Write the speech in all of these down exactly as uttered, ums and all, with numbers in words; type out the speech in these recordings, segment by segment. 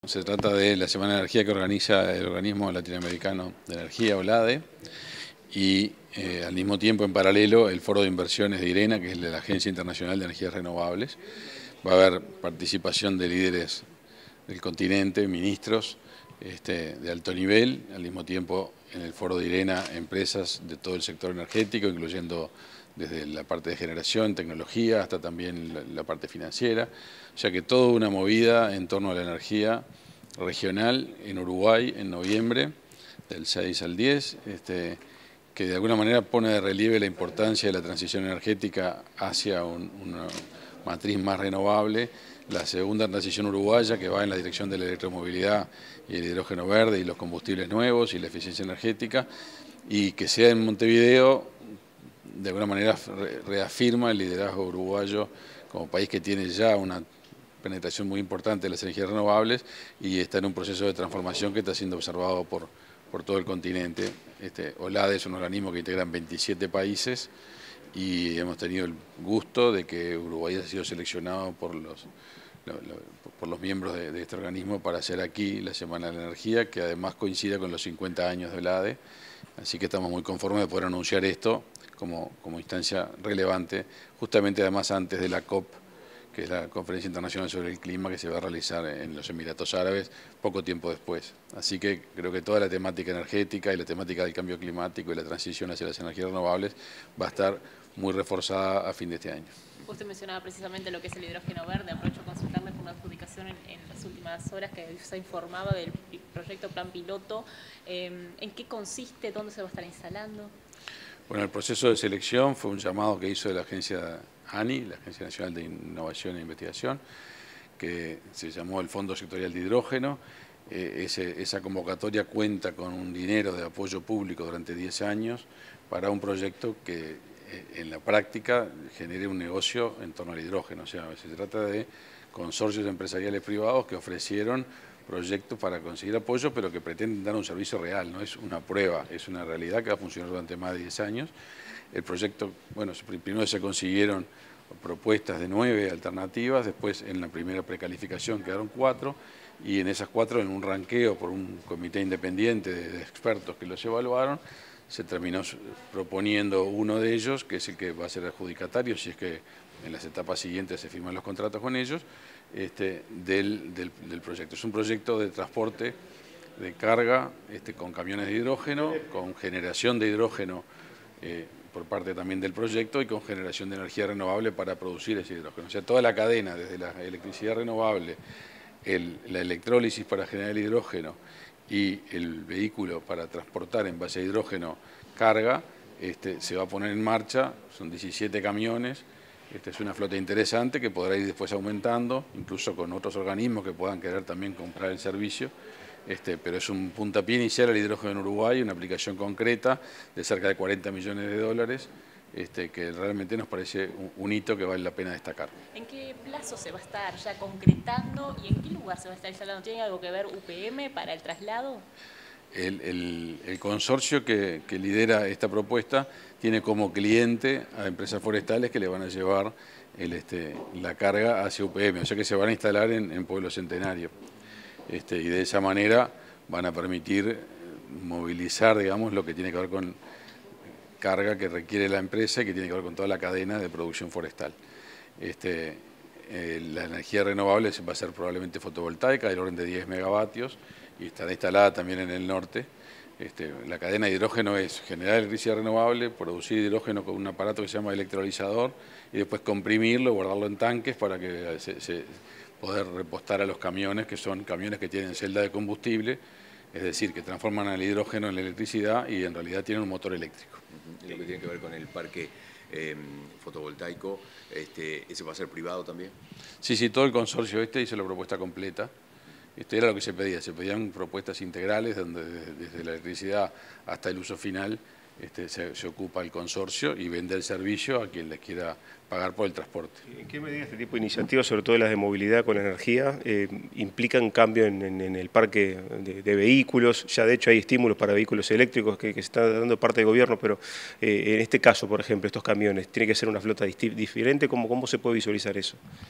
Se trata de la Semana de Energía que organiza el Organismo Latinoamericano de Energía, OLADE, y eh, al mismo tiempo, en paralelo, el Foro de Inversiones de IRENA, que es de la Agencia Internacional de Energías Renovables. Va a haber participación de líderes del continente, ministros este, de alto nivel, al mismo tiempo en el Foro de IRENA, empresas de todo el sector energético, incluyendo desde la parte de generación, tecnología, hasta también la, la parte financiera. O sea que toda una movida en torno a la energía regional en Uruguay en noviembre, del seis al diez, este, que de alguna manera pone de relieve la importancia de la transición energética hacia un, una matriz más renovable, la segunda transición uruguaya que va en la dirección de la electromovilidad y el hidrógeno verde y los combustibles nuevos y la eficiencia energética, y que sea en Montevideo, de alguna manera reafirma el liderazgo uruguayo como país que tiene ya una penetración muy importante de las energías renovables y está en un proceso de transformación que está siendo observado por, por todo el continente. Este, OLADE es un organismo que integran veintisiete países y hemos tenido el gusto de que Uruguay haya sido seleccionado por los, lo, lo, por los miembros de, de este organismo para hacer aquí la Semana de la Energía, que además coincide con los cincuenta años de OLADE, así que estamos muy conformes de poder anunciar esto como, como instancia relevante, justamente además antes de la COP, que es la Conferencia Internacional sobre el Clima, que se va a realizar en los Emiratos Árabes poco tiempo después. Así que creo que toda la temática energética y la temática del cambio climático y la transición hacia las energías renovables va a estar muy reforzada a fin de este año. Usted mencionaba precisamente lo que es el hidrógeno verde. Aprovecho a consultarle por una adjudicación en, en las últimas horas que se informaba del proyecto Plan Piloto. Eh, ¿En qué consiste? ¿Dónde se va a estar instalando? Bueno, el proceso de selección fue un llamado que hizo de la agencia ANI, la Agencia Nacional de Innovación e Investigación, que se llamó el Fondo Sectorial de Hidrógeno. Eh, ese, esa convocatoria cuenta con un dinero de apoyo público durante diez años para un proyecto que eh, en la práctica genere un negocio en torno al hidrógeno. O sea, se trata de consorcios empresariales privados que ofrecieron proyectos para conseguir apoyo, pero que pretenden dar un servicio real, no es una prueba, es una realidad que va a funcionar durante más de diez años. El proyecto, bueno, primero se consiguieron propuestas de nueve alternativas, después en la primera precalificación quedaron cuatro, y en esas cuatro, en un ranqueo por un comité independiente de expertos que los evaluaron, se terminó proponiendo uno de ellos, que es el que va a ser adjudicatario, si es que en las etapas siguientes se firman los contratos con ellos, este, del, del, del proyecto. Es un proyecto de transporte de carga este, con camiones de hidrógeno, con generación de hidrógeno eh, por parte también del proyecto y con generación de energía renovable para producir ese hidrógeno. O sea, toda la cadena, desde la electricidad renovable, el, la electrólisis para generar el hidrógeno y el vehículo para transportar en base a hidrógeno carga, este, se va a poner en marcha, son diecisiete camiones. Esta es una flota interesante que podrá ir después aumentando, incluso con otros organismos que puedan querer también comprar el servicio. Este, pero es un puntapié inicial al hidrógeno en Uruguay, una aplicación concreta de cerca de cuarenta millones de dólares, este, que realmente nos parece un, un hito que vale la pena destacar. ¿En qué plazo se va a estar ya concretando y en qué lugar se va a estar instalando? ¿Tiene algo que ver U P M para el traslado? El, el, el consorcio que, que lidera esta propuesta tiene como cliente a empresas forestales que le van a llevar el, este, la carga hacia U P M, o sea que se van a instalar en, en Pueblo Centenario. Este, y de esa manera van a permitir movilizar, digamos, lo que tiene que ver con carga que requiere la empresa y que tiene que ver con toda la cadena de producción forestal. Este, eh, la energía renovable va a ser probablemente fotovoltaica, del orden de diez megavatios, y estará instalada también en el norte. Este, la cadena de hidrógeno es generar electricidad renovable, producir hidrógeno con un aparato que se llama electrolizador y después comprimirlo, guardarlo en tanques para que se, se poder repostar a los camiones, que son camiones que tienen celda de combustible, es decir, que transforman el hidrógeno en la electricidad y en realidad tienen un motor eléctrico. Uh-huh. Lo que tiene que ver con el parque eh, fotovoltaico, este, ¿ese va a ser privado también? Sí, sí, todo el consorcio este hizo la propuesta completa. Esto era lo que se pedía, se pedían propuestas integrales donde desde, desde la electricidad hasta el uso final este, se, se ocupa el consorcio y vende el servicio a quien les quiera pagar por el transporte. ¿En qué medida este tipo de iniciativas, sobre todo las de movilidad con energía, eh, implican cambio en, en, en el parque de, de vehículos? Ya de hecho hay estímulos para vehículos eléctricos que, que se está dando parte del gobierno, pero eh, en este caso, por ejemplo, estos camiones, ¿tiene que ser una flota diferente? ¿Cómo, cómo se puede visualizar eso?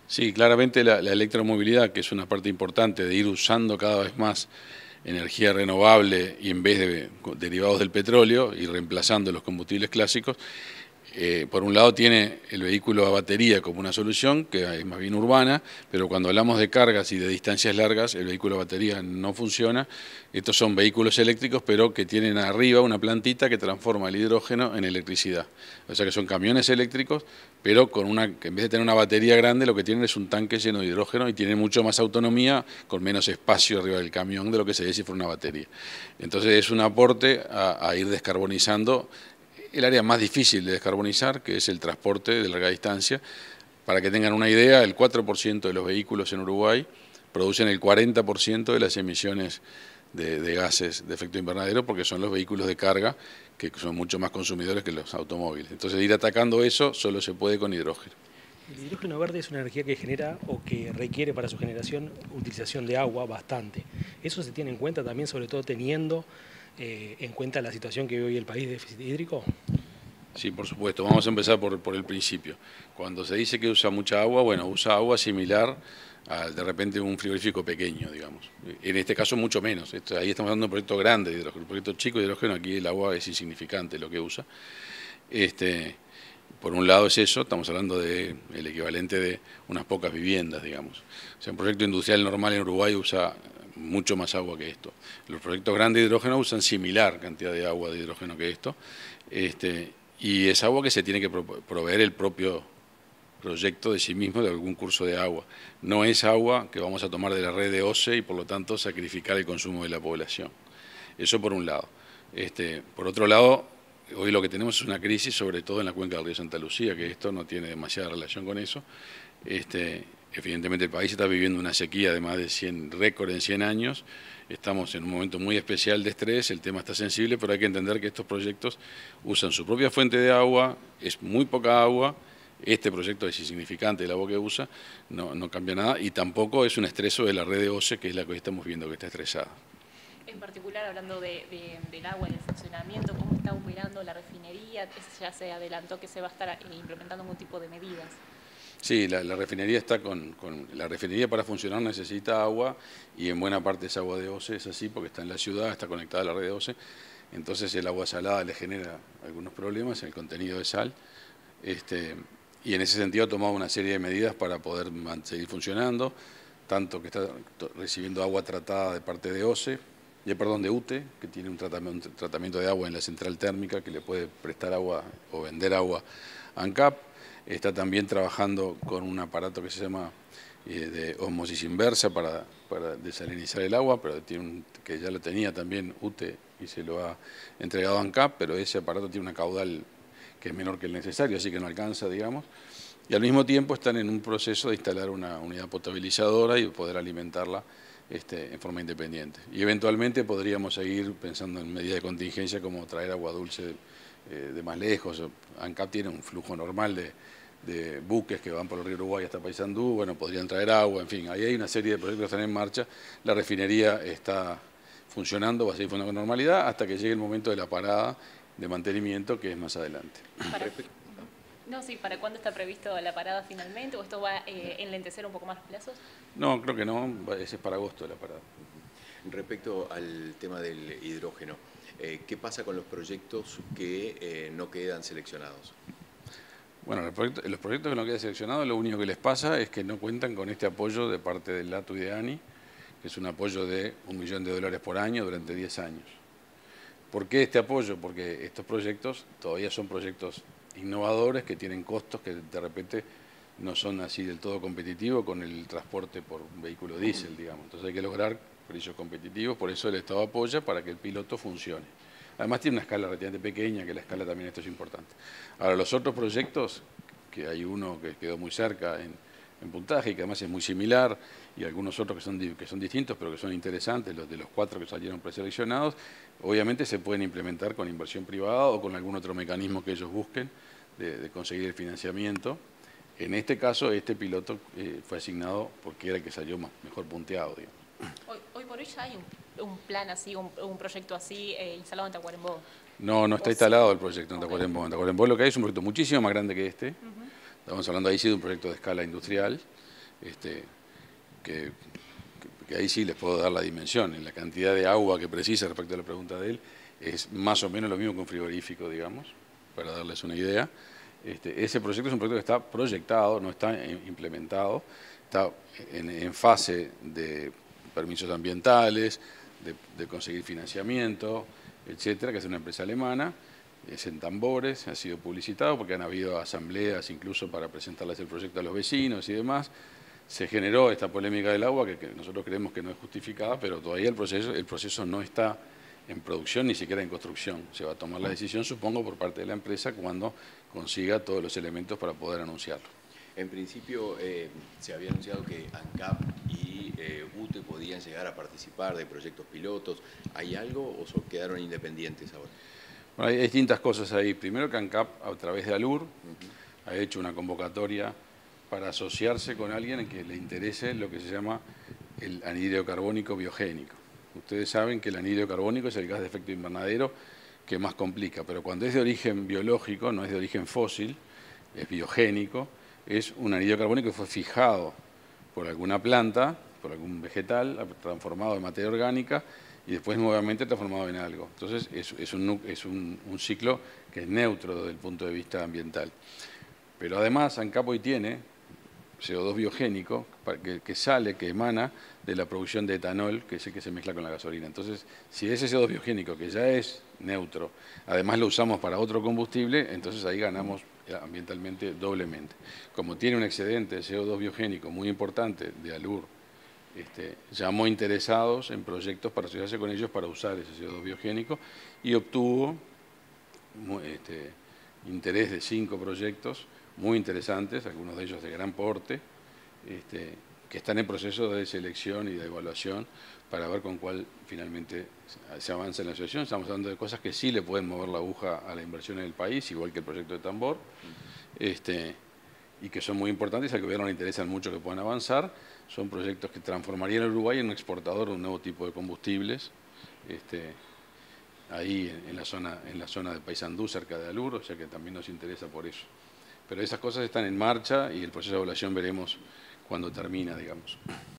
Sí, claramente la, la electromovilidad, que es una parte importante de ir usando cada vez más energía renovable y en vez de derivados del petróleo y reemplazando los combustibles clásicos, eh, por un lado tiene el vehículo a batería como una solución, que es más bien urbana, pero cuando hablamos de cargas y de distancias largas, el vehículo a batería no funciona. Estos son vehículos eléctricos, pero que tienen arriba una plantita que transforma el hidrógeno en electricidad. O sea que son camiones eléctricos, pero con una, que en vez de tener una batería grande, lo que tienen es un tanque lleno de hidrógeno y tienen mucho más autonomía, con menos espacio arriba del camión de lo que sería si fuera una batería. Entonces es un aporte a, a ir descarbonizando el área más difícil de descarbonizar, que es el transporte de larga distancia. Para que tengan una idea, el cuatro por ciento de los vehículos en Uruguay producen el cuarenta por ciento de las emisiones de, de gases de efecto invernadero, porque son los vehículos de carga que son mucho más consumidores que los automóviles. Entonces, ir atacando eso solo se puede con hidrógeno. El hidrógeno verde es una energía que genera o que requiere para su generación utilización de agua bastante. ¿Eso se tiene en cuenta también, sobre todo teniendo eh, en cuenta la situación que vive hoy el país de déficit hídrico? Sí, por supuesto. Vamos a empezar por, por el principio. Cuando se dice que usa mucha agua, bueno, usa agua similar a, de repente, un frigorífico pequeño, digamos. En este caso, mucho menos. Esto, ahí estamos hablando de un proyecto grande de hidrógeno. Un proyecto chico de hidrógeno, aquí el agua es insignificante lo que usa. Este, por un lado es eso, estamos hablando del equivalente de unas pocas viviendas, digamos. O sea, un proyecto industrial normal en Uruguay usa mucho más agua que esto. Los proyectos grandes de hidrógeno usan similar cantidad de agua de hidrógeno que esto. Este, y es agua que se tiene que proveer el propio proyecto de sí mismo de algún curso de agua. No es agua que vamos a tomar de la red de O C E y por lo tanto sacrificar el consumo de la población. Eso por un lado. Este, por otro lado, hoy lo que tenemos es una crisis, sobre todo en la cuenca del río Santa Lucía, que esto no tiene demasiada relación con eso. Este, evidentemente el país está viviendo una sequía de más de cien, récord en cien años. Estamos en un momento muy especial de estrés, el tema está sensible, pero hay que entender que estos proyectos usan su propia fuente de agua, es muy poca agua. Este proyecto es insignificante, el agua que usa, no, no cambia nada, y tampoco es un estreso de la red de O C E, que es la que hoy estamos viendo que está estresada. En particular, hablando de, de, del agua y del funcionamiento, ¿cómo está operando la refinería? Ya se adelantó que se va a estar implementando algún tipo de medidas. Sí, la, la refinería está con, con... La refinería para funcionar necesita agua, y en buena parte es agua de O C E, es así, porque está en la ciudad, está conectada a la red de O C E, entonces el agua salada le genera algunos problemas, el contenido de sal, este, y en ese sentido ha tomado una serie de medidas para poder seguir funcionando, tanto que está recibiendo agua tratada de parte de O C E, de, perdón, de U T E, que tiene un tratamiento, un tratamiento de agua en la central térmica que le puede prestar agua o vender agua a ANCAP. Está también trabajando con un aparato que se llama eh, de osmosis inversa para, para desalinizar el agua, pero tiene un, que ya lo tenía también U T E y se lo ha entregado a ANCAP, pero ese aparato tiene una caudal que es menor que el necesario, así que no alcanza, digamos. Y al mismo tiempo están en un proceso de instalar una unidad potabilizadora y poder alimentarla este, en forma independiente. Y eventualmente podríamos seguir pensando en medidas de contingencia como traer agua dulce eh, de más lejos. ANCAP tiene un flujo normal de, de buques que van por el río Uruguay hasta Paysandú, bueno, podrían traer agua, en fin, ahí hay una serie de proyectos que están en marcha. La refinería está funcionando, va a seguir funcionando con normalidad hasta que llegue el momento de la parada de mantenimiento, que es más adelante. Para, no, sí, ¿para cuándo está previsto la parada finalmente? ¿O esto va a eh, enlentecer un poco más los plazos? No, creo que no, ese es para agosto la parada. Respecto al tema del hidrógeno, eh, ¿qué pasa con los proyectos que eh, no quedan seleccionados? Bueno, los proyectos, los proyectos que no quedan seleccionados, lo único que les pasa es que no cuentan con este apoyo de parte del LATU y de ANI, que es un apoyo de un millón de dólares por año durante diez años. ¿Por qué este apoyo? Porque estos proyectos todavía son proyectos innovadores que tienen costos que de repente no son así del todo competitivos con el transporte por un vehículo diésel, digamos. Entonces hay que lograr precios competitivos, por eso el Estado apoya para que el piloto funcione. Además tiene una escala relativamente pequeña, que la escala también esto es importante. Ahora, los otros proyectos, que hay uno que quedó muy cerca en, en puntaje y que además es muy similar, y algunos otros que son, que son distintos pero que son interesantes, los de los cuatro que salieron preseleccionados, obviamente se pueden implementar con inversión privada o con algún otro mecanismo que ellos busquen de, de conseguir el financiamiento. En este caso, este piloto eh, fue asignado porque era el que salió más, mejor punteado, digamos. Hoy, hoy por hoy ya hay un, un plan así, un, un proyecto así eh, instalado en Tacuarembó. No, no está instalado el proyecto en Tacuarembó. En Tacuarembó lo que hay es un proyecto muchísimo más grande que este. Uh-huh. Estamos hablando ahí sí de un proyecto de escala industrial. este, que, que ahí sí les puedo dar la dimensión. En la cantidad de agua que precisa respecto a la pregunta de él, es más o menos lo mismo que un frigorífico, digamos, para darles una idea. Este, ese proyecto es un proyecto que está proyectado, no está implementado, está en, en fase de permisos ambientales, de, de conseguir financiamiento, etcétera, que es una empresa alemana, es en tambores, ha sido publicitado porque han habido asambleas incluso para presentarles el proyecto a los vecinos y demás. Se generó esta polémica del agua que, que nosotros creemos que no es justificada, pero todavía el proceso, el proceso no está en producción, ni siquiera en construcción. Se va a tomar la decisión, supongo, por parte de la empresa cuando consiga todos los elementos para poder anunciarlo. En principio, eh, se había anunciado que ANCAP y eh, UTE podían llegar a participar de proyectos pilotos. ¿Hay algo o so, quedaron independientes ahora? Bueno, hay distintas cosas ahí. Primero que ANCAP, a través de ALUR, uh-huh. ha hecho una convocatoria para asociarse con alguien en que le interese lo que se llama el anhídrido carbónico biogénico. Ustedes saben que el anhídrido carbónico es el gas de efecto invernadero que más complica, pero cuando es de origen biológico, no es de origen fósil, es biogénico, es un anhídrido carbónico que fue fijado por alguna planta, por algún vegetal, transformado en materia orgánica y después nuevamente transformado en algo. Entonces es, es, un, es un, un ciclo que es neutro desde el punto de vista ambiental. Pero además ANCAP hoy tiene C O dos biogénico que, que sale, que emana de la producción de etanol, que es el que se mezcla con la gasolina. Entonces, si ese C O dos biogénico, que ya es neutro, además lo usamos para otro combustible, entonces ahí ganamos ambientalmente doblemente. Como tiene un excedente de C O dos biogénico muy importante de ALUR, este, llamó interesados en proyectos para asociarse con ellos para usar ese C O dos biogénico y obtuvo este, interés de cinco proyectos muy interesantes, algunos de ellos de gran porte, este, que están en proceso de selección y de evaluación para ver con cuál finalmente se avanza en la asociación. Estamos hablando de cosas que sí le pueden mover la aguja a la inversión en el país, igual que el proyecto de Tambor, este, y que son muy importantes, al gobierno le interesan mucho que puedan avanzar. Son proyectos que transformarían el Uruguay en un exportador de un nuevo tipo de combustibles, este, ahí en, en, la zona, en la zona de Paysandú, cerca de Alur, o sea que también nos interesa por eso. Pero esas cosas están en marcha y el proceso de evaluación veremos cuando termina, digamos.